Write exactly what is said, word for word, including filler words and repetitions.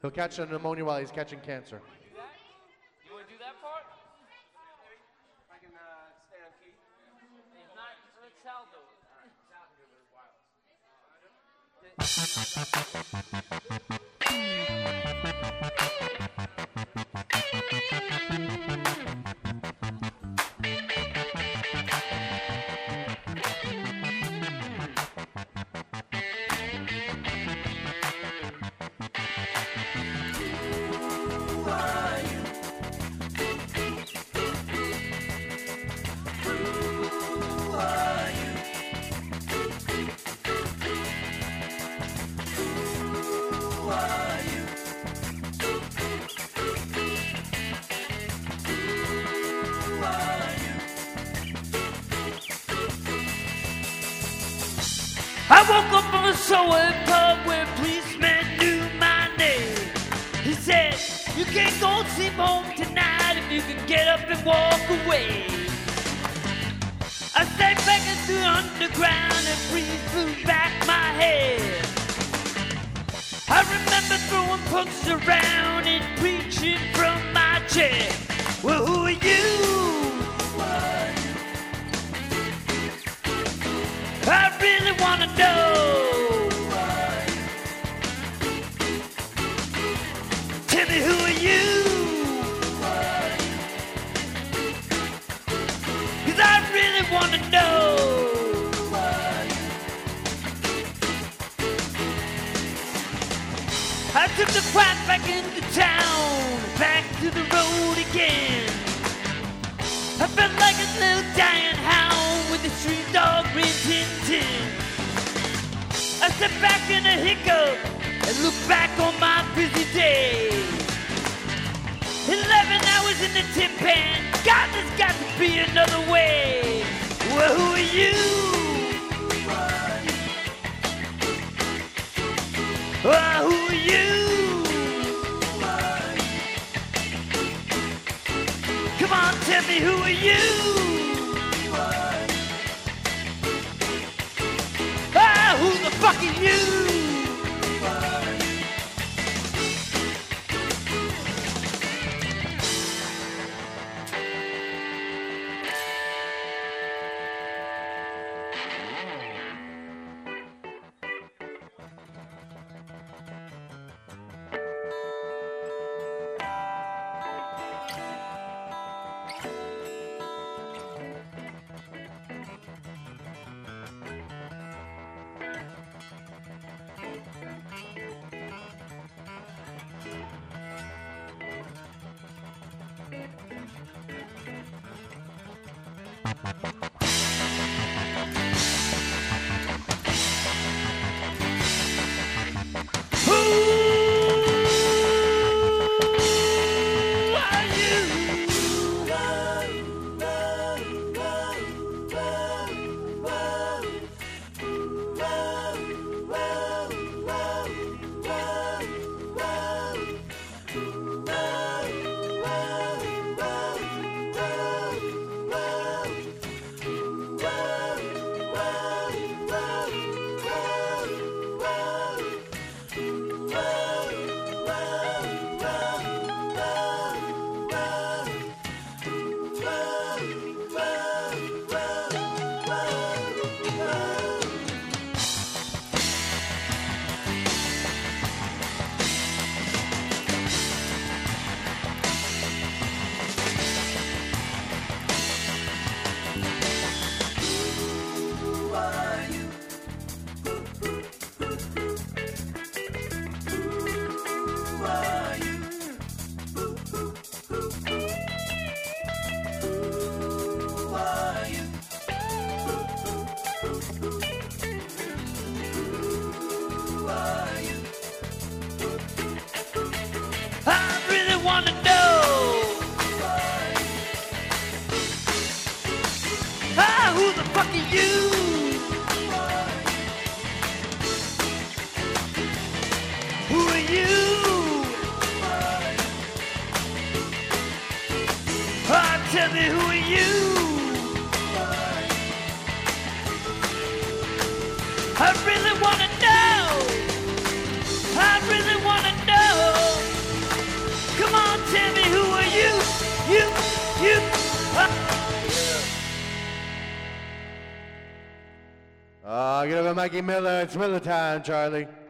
He'll catch a pneumonia while he's catching cancer. You want to do that part? I can uh, stay on key. If not, let Sal do it. All right, Sal can do it while. I woke up from a subway pub where a policeman knew my name. He said, you can't go sleep home tonight if you can get up and walk away. I stayed back into the underground and breeze blew back my head. I remember throwing punks around and preaching from my chair. Well, who are you? I really wanna know. Tell me, who are you? 'Cause I really wanna know. I took the fight back into town, back to the road again. I felt like a little dying hound with a street dog rin tin tin. I stepped back in a hiccup and looked back on my busy day. Eleven hours in the tin pan, God, there's got to be another way. Well, who are you? Well, who are you? Come on, tell me, who are you? Ah, who the fuck are you? Uh, get over Mikey Miller. It's Miller time, Charlie.